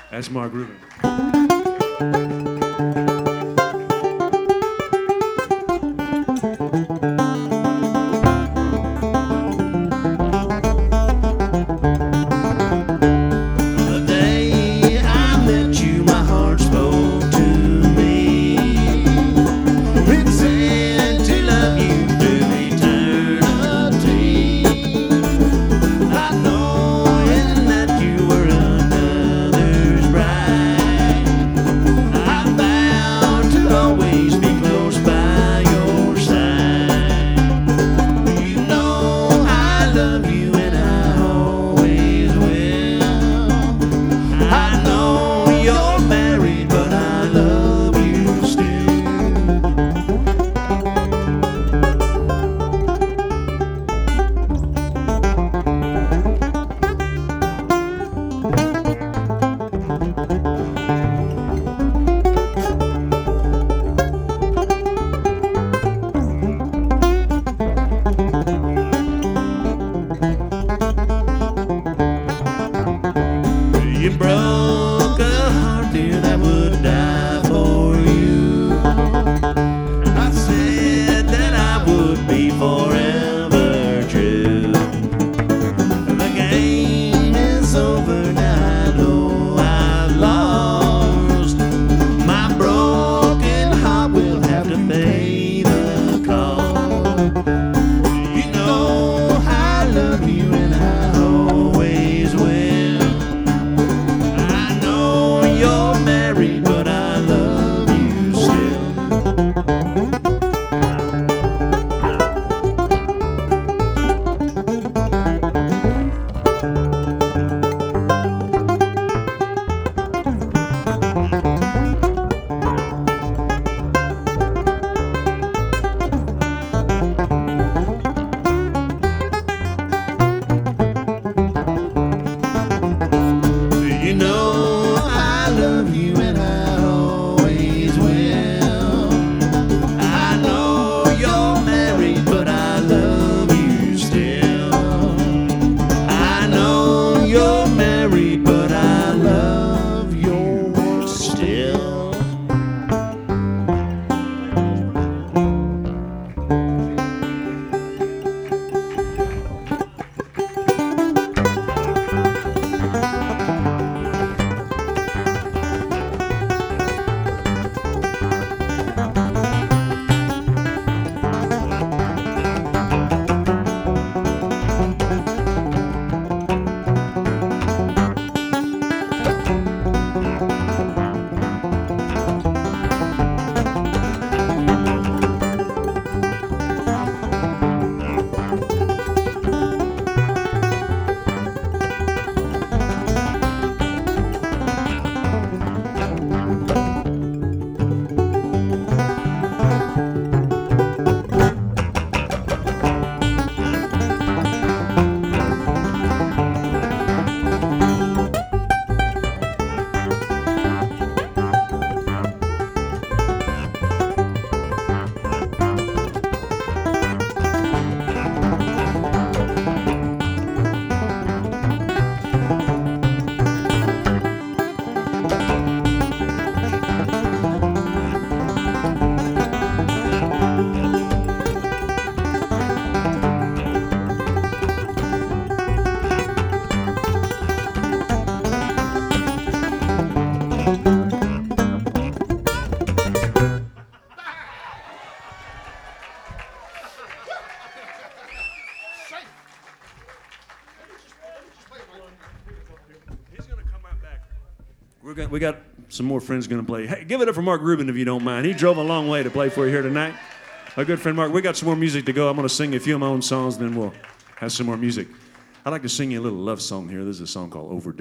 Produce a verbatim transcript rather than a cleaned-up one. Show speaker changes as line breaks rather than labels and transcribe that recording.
That's Mark Rubin. You broke a heart, dear, that would die for you. I said that I would be forever true. The game is over now, I know I've lost. My broken heart will have to pay the cost. You know I love you and I always will. But I love you still. You know I love you and I always will. I know you're married, but I love you still. I know you're married, but I love you still. We're got, we got some more friends going to play. Hey, give it up for Mark Rubin if you don't mind. He drove a long way to play for you here tonight. Our good friend Mark. We got some more music to go. I'm going to sing a few of my own songs, then we'll have some more music. I'd like to sing you a little love song here. This is a song called Overdue.